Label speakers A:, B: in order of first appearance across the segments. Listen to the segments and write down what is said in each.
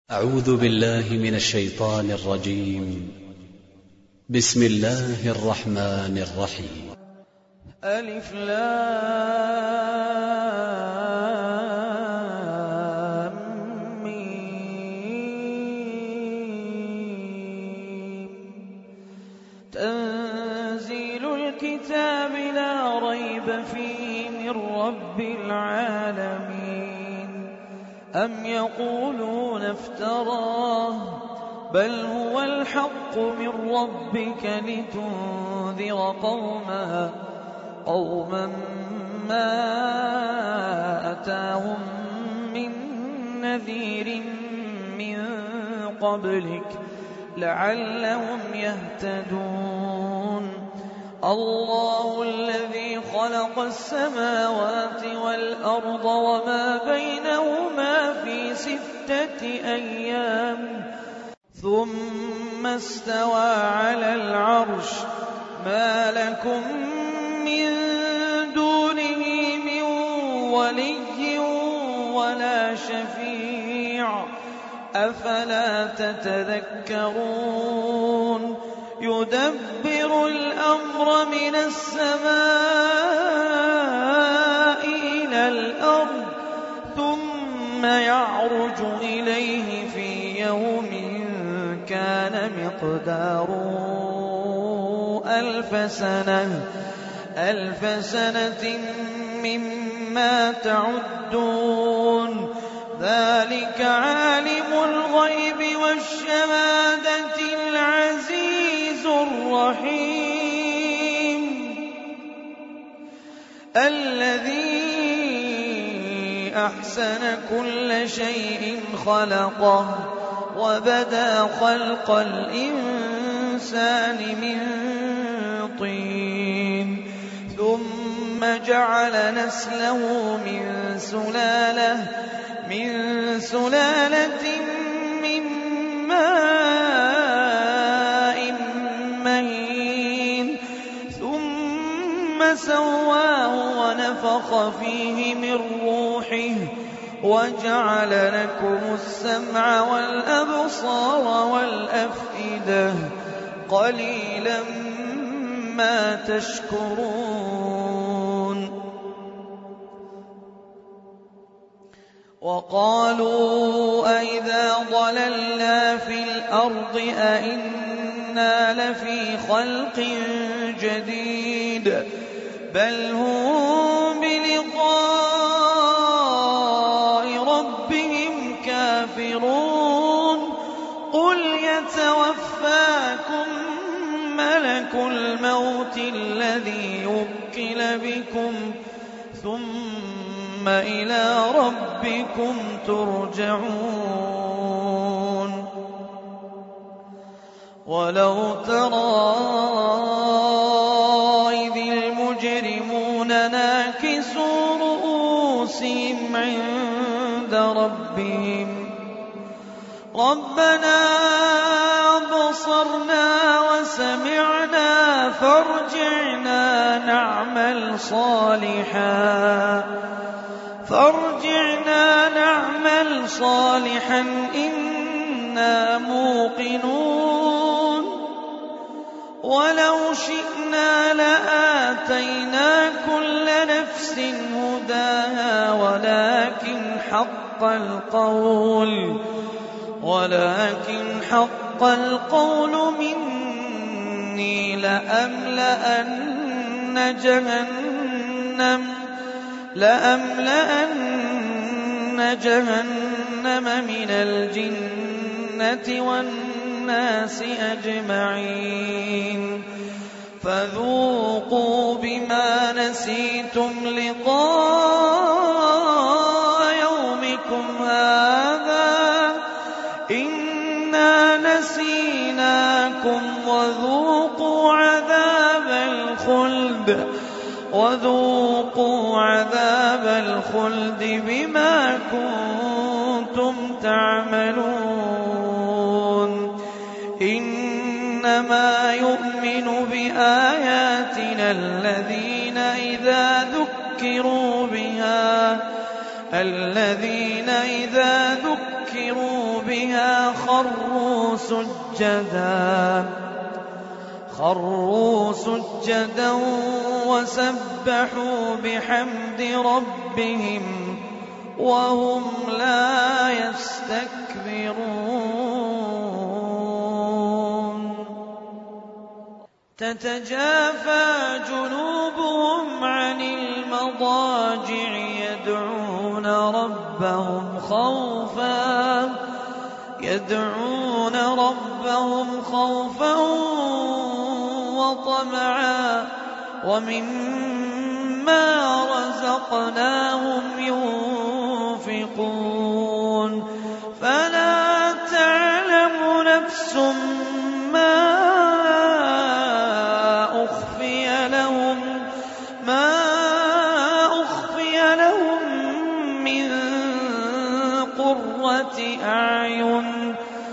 A: أعوذ بالله من الشيطان الرجيم. بسم الله الرحمن الرحيم.
B: ألف لام ميم. تنزيل الكتاب لا ريب فيه من رب العالمين. أم يقولون افتراه بل هو الحق من ربك لتنذر قوما ما أتاهم من نذير من قبلك لعلهم يهتدون. الله الذي خلق السماوات والأرض وما بينهما في 6 أيام ثم استوى على العرش. ما لكم من دونه من ولي ولا شفيع أفلا تتذكرون. يدبر الأمر من السماء إلى الأرض ثم يعرج إليه في يوم كان مقداره 1000 سنة مما تعدون. ذلك عالم الغيب والشهادة العزيز الرحيم الذي أحسن كل شيء خلقه وبدأ خلق الإنسان من طين ثم جعل نسله من سلالة من ماء مهين ثم سواه ونفخ فيه من روحه وجعل لكم السمع والأبصار والأفئدة قليلا ما تشكرون. وقالوا أئذا ضللنا في الأرض أئنا لفي خلق جديد بل هم بلقاء ربهم كافرون. قل يتوفاكم ملك الموت الذي يوكل بكم ثم إلى ربكم ترجعون. ولو ترى إذ المجرمون ناكسوا رؤوسهم عند ربهم ربنا أبصرنا وسمعنا فارجعنا نعمل صالحا إنا موقنون. ولو شئنا لآتينا كل نفس هداها ولكن حق القول مني لأملأن جهنم من الجنة والناس أجمعين. فذوقوا بما نسيتم لقاء يومكم هذا إنا نسيناكم وذوقوا عذاب الخلد بما كنتم تعملون. إنما يؤمن بآياتنا الذين إذا ذكروا بها بها خروا سجدا وسبحوا بحمد ربهم وهم لا يستكبرون تتجافى جنوبهم عن المضاجع يدعون ربهم خوفا وطمعا ومما رزقناهم ينفقون فلا تعلم نفس ما أخفي لهم من قرة أعين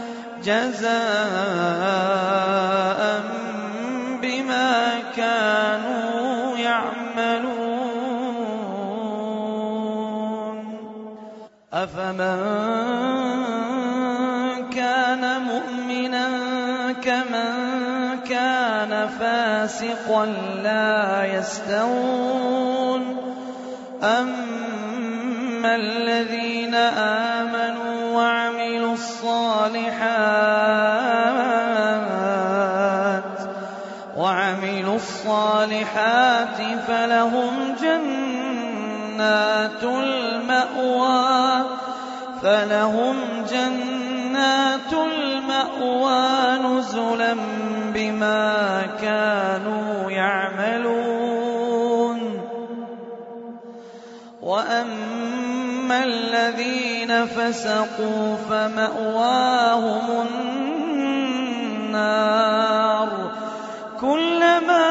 B: جزاء بما كانوا يعملون أفمن كان مؤمنا كمن كان فاسقا لا يستوون أما الذين آمنوا وعملوا الصالحات فلهم جنات المأوى نزلا بما كانوا يعملون وأما الذين فسقوا فمأواهم النار كلما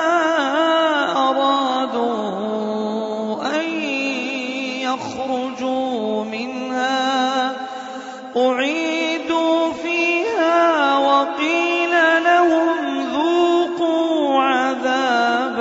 B: أرادوا أن يخرجوا منها أعيدوا فيها وقيل لهم ذوقوا عذاب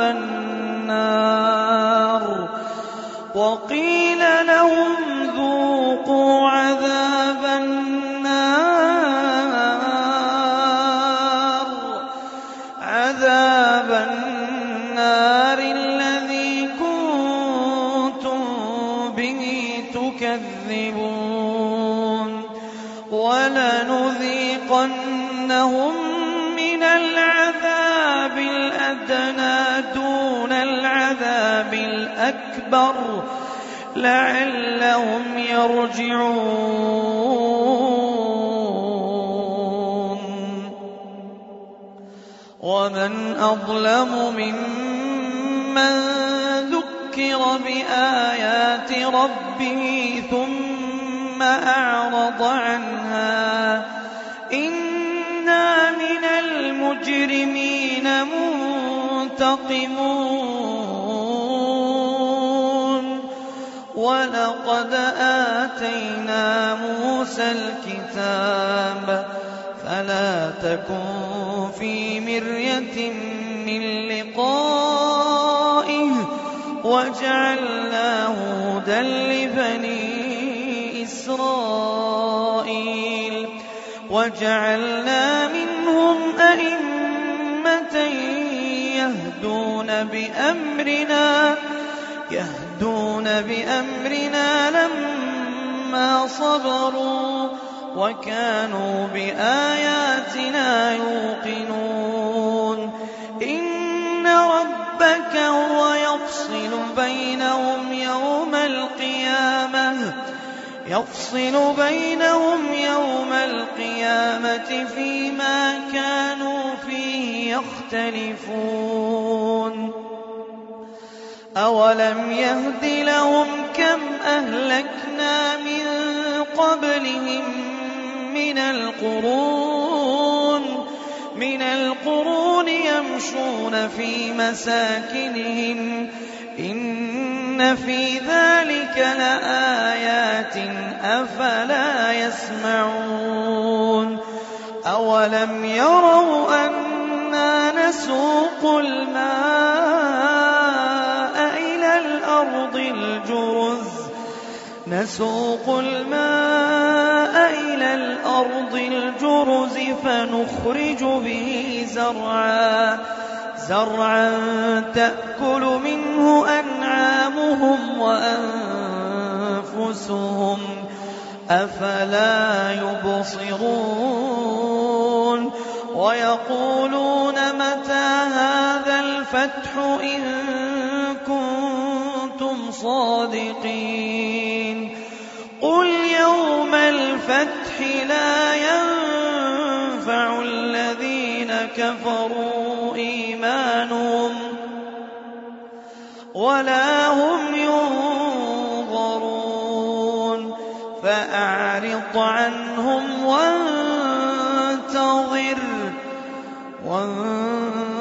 B: النار الذي كنتم به تكذبون ولنذيقنهم من العذاب الأدنى دون العذاب الأكبر لعلهم يرجعون ومن أظلم ممن ذكر بآيات ربه ثم أعرض عنها إنا من المجرمين منتقمون ولقد آتينا موسى الكتاب فلا تكن في مرية من لقائه وجعلناه هدى لبني إسرائيل وجعلنا منهم أئمة يهدون بأمرنا لما صبروا وكانوا بآياتنا يوقنون إن ربك هو يفصل بينهم يوم القيامة فيما كانوا فيه يختلفون أولم يهد لهم كم أهلكنا من قبلهم من القرون يمشون في مساكنهم إن في ذلك لآيات أفلا يسمعون أولم يروا أنا نسوق الماء إلى الأرض الجرز فنخرج به زرعا تأكل منه أنعامهم وأنفسهم أفلا يبصرون ويقولون متى هذا الفتح إن كنتم صادقين قل يوم الفتح لا ينفع الذين كفروا إيمانهم ولا هم ينظرون فأعرض عنهم وانتظر